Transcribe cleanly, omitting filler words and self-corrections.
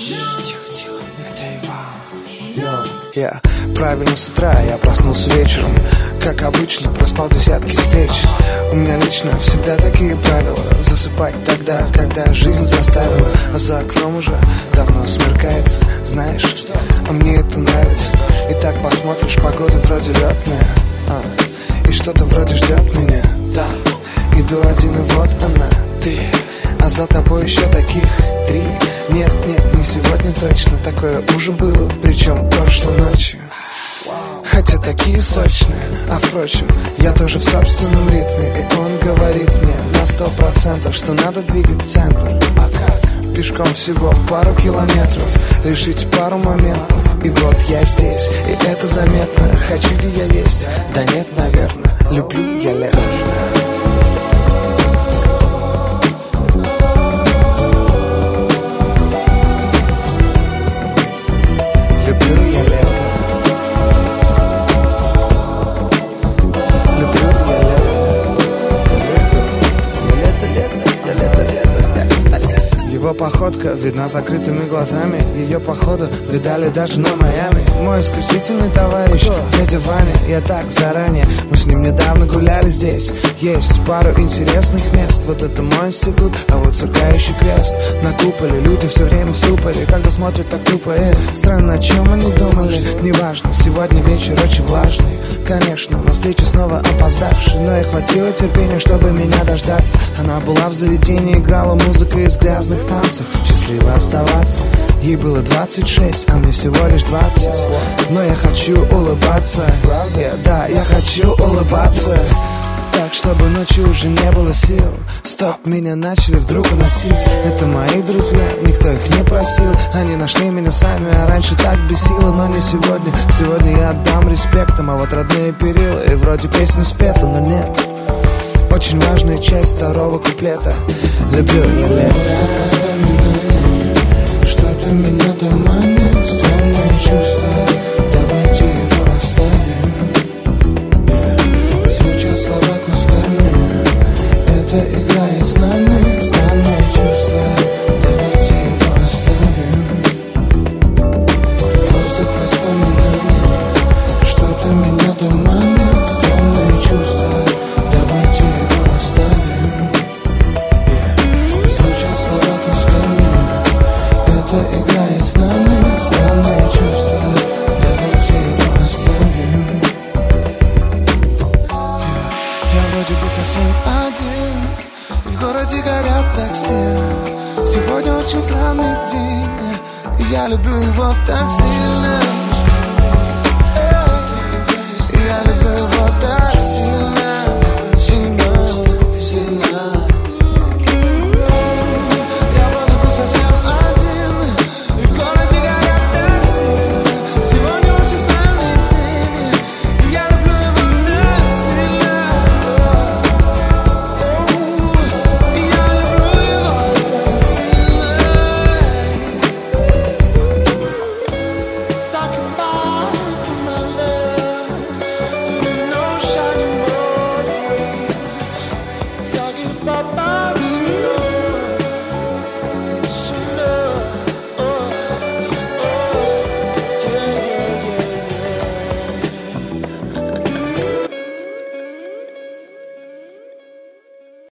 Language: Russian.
Я правильно с утра, я проснулся вечером. Как обычно, проспал десятки встреч. У меня лично всегда такие правила: засыпать тогда, когда жизнь заставила. А за окном уже давно смеркается. Знаешь, а мне это нравится. И так посмотришь, погода вроде летная, и что-то вроде ждет меня. Да, иду один, и вот она, ты. А за тобой еще таких 3. Нет, не сегодня точно. Такое уже было, причем прошлой ночью. Хотя такие сочные. А впрочем, я тоже в собственном ритме. И он говорит мне на 100%, что надо двигать центр. А как? Пешком всего пару километров, решить пару моментов. И вот я здесь, и это заметно. Хочу ли я есть? Да нет, наверное. Люблю я лето. Его походка видна закрытыми глазами. Ее походу видали даже на Майами. Мой исключительный товарищ дядя Ваня. Я так заранее, мы с ним недавно гуляли здесь. Есть пару интересных мест. Вот это мой институт, а вот сверкающий крест. На куполе люди все время в ступоре, когда смотрят так тупо. Странно, о чем они думали. Неважно, сегодня вечер очень влажный. Конечно, на встречу снова опоздавший. Но ей хватило терпения, чтобы меня дождаться. Она была в заведении, играла музыка из грязных танцев. Счастливо оставаться. Ей было 26, а мне всего лишь 20. Но я хочу улыбаться. Да, я хочу улыбаться. Так, чтобы ночью уже не было сил. Стоп, меня начали вдруг уносить. Это мои друзья, никто их не просил. Они нашли меня сами, а раньше так бесило. Но не сегодня, сегодня я отдам респектом. А вот родные перила, и вроде песня спета, но нет. Очень важная часть второго куплета. Люблю я лето. Что-то меня доманит, странное чувство. Давайте его оставим. Звучат слова кусками. Это играет с нами. Странное чувство. Давайте его оставим. Воздух воспоминаний. Что-то меня доманит, странное чувство. Давайте его оставим. Звучат слова кусками. Это играет с нами. Странное чувство. Давайте его оставим. Я вроде бы совсем один. В городе горят такси. Сегодня очень странный день. И я люблю его так сильно. Я люблю его так.